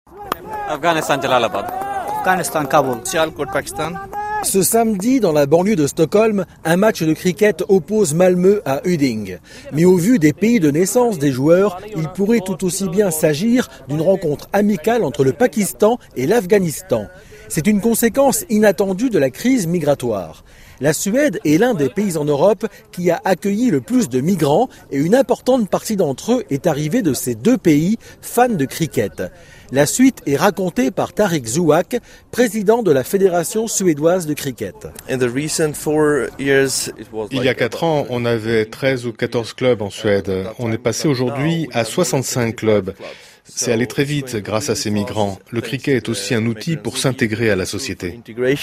Afghanistan, Jalalabad. Afghanistan, Kaboul. Sialkot, Pakistan. Ce samedi, dans la banlieue de Stockholm, un match de cricket oppose Malmö à Huddinge. Mais au vu des pays de naissance des joueurs, il pourrait tout aussi bien s'agir d'une rencontre amicale entre le Pakistan et l'Afghanistan. C'est une conséquence inattendue de la crise migratoire. La Suède est l'un des pays en Europe qui a accueilli le plus de migrants et une importante partie d'entre eux est arrivée de ces deux pays fans de cricket. La suite est racontée par Tarik Zouak, président de la Fédération suédoise de cricket. Il y a 4 ans, on avait 13 ou 14 clubs en Suède. On est passé aujourd'hui à 65 clubs. C'est allé très vite grâce à ces migrants. Le cricket est aussi un outil pour s'intégrer à la société.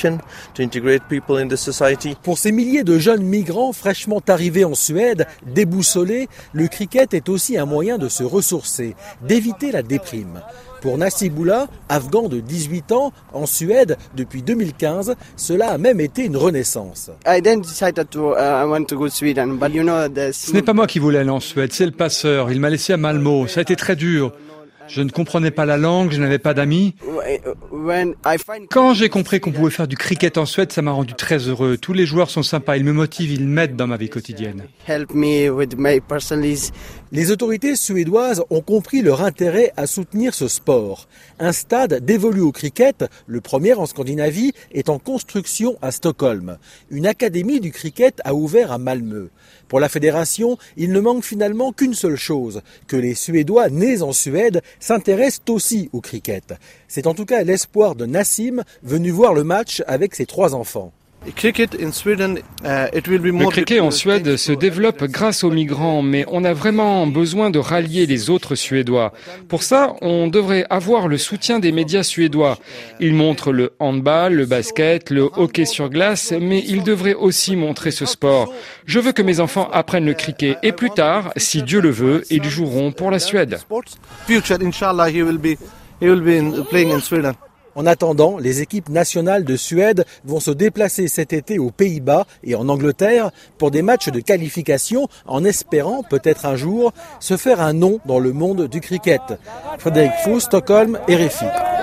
Pour ces milliers de jeunes migrants fraîchement arrivés en Suède, déboussolés, le cricket est aussi un moyen de se ressourcer, d'éviter la déprime. Pour Nassiboula, afghan de 18 ans, en Suède depuis 2015, cela a même été une renaissance. Ce n'est pas moi qui voulais aller en Suède, c'est le passeur. Il m'a laissé à Malmö. Ça a été très dur. Je ne comprenais pas la langue, je n'avais pas d'amis. Quand j'ai compris qu'on pouvait faire du cricket en Suède, ça m'a rendu très heureux. Tous les joueurs sont sympas, ils me motivent, ils m'aident dans ma vie quotidienne. Les autorités suédoises ont compris leur intérêt à soutenir ce sport. Un stade dévolu au cricket, le premier en Scandinavie, est en construction à Stockholm. Une académie du cricket a ouvert à Malmö. Pour la fédération, il ne manque finalement qu'une seule chose, que les Suédois nés en Suède s'intéressent aussi au cricket. C'est en tout cas l'espoir de Nassim, venu voir le match avec ses 3 enfants. Le cricket en Suède se développe grâce aux migrants, mais on a vraiment besoin de rallier les autres Suédois. Pour ça, on devrait avoir le soutien des médias suédois. Ils montrent le handball, le basket, le hockey sur glace, mais ils devraient aussi montrer ce sport. Je veux que mes enfants apprennent le cricket et plus tard, si Dieu le veut, ils joueront pour la Suède. En attendant, les équipes nationales de Suède vont se déplacer cet été aux Pays-Bas et en Angleterre pour des matchs de qualification en espérant peut-être un jour se faire un nom dans le monde du cricket. Frédéric Fous, Stockholm, RFI.